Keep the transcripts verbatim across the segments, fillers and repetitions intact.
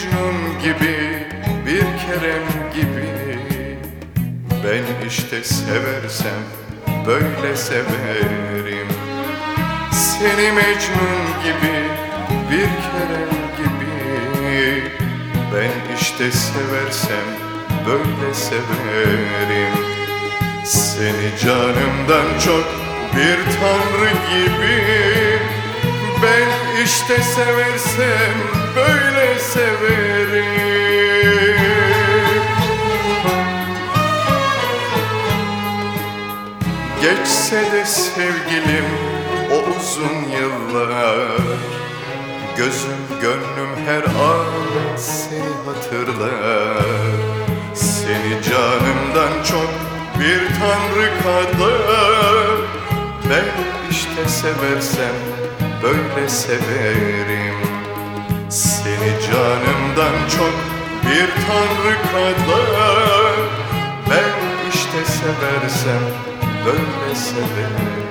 Mecnun gibi, bir Kerem gibi. Ben işte seversem böyle severim. Seni Mecnun gibi, bir Kerem gibi. Ben işte seversem böyle severim. Seni canımdan çok bir tanrı gibi. Ben işte seversem böyle severim. Geçse de sevgilim o uzun yıllar, gözüm gönlüm her an seni hatırlar. Seni canımdan çok bir tanrı kadar. Ben işte seversem böyle severim. Seni canımdan çok bir tanrı kadar. Ben işte seversem böyle severim.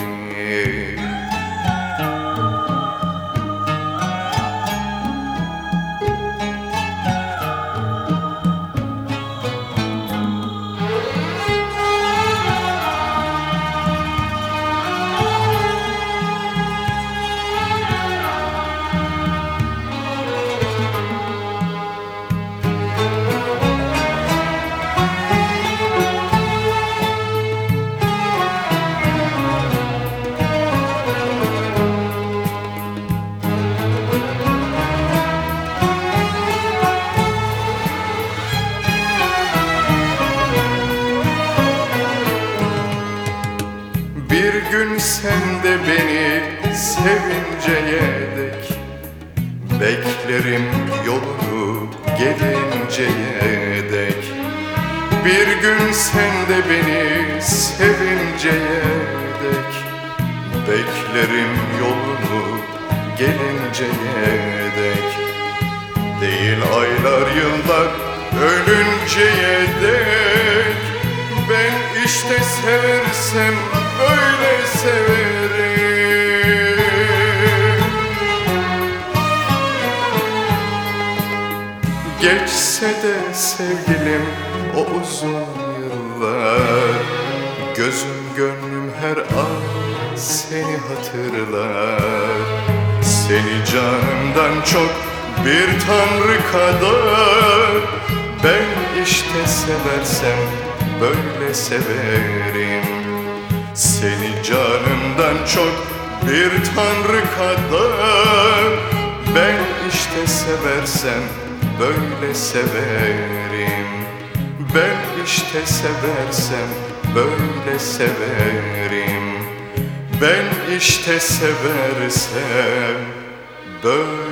Bir gün sen de beni sevinceye dek, beklerim yolunu gelinceye dek. Bir gün sen de beni sevinceye dek, beklerim yolunu gelinceye dek. Değil aylar yıllar ölünceye dek. Ben işte seversem böyle severim. Geçse de sevgilim o uzun yıllar, gözüm gönlüm her an seni hatırlar. Seni canımdan çok bir tanrı kadar. Ben işte seversem böyle severim. Seni canımdan çok bir tanrı kadar. Ben işte seversem böyle severim. Ben işte seversem böyle severim. Ben işte seversem böyle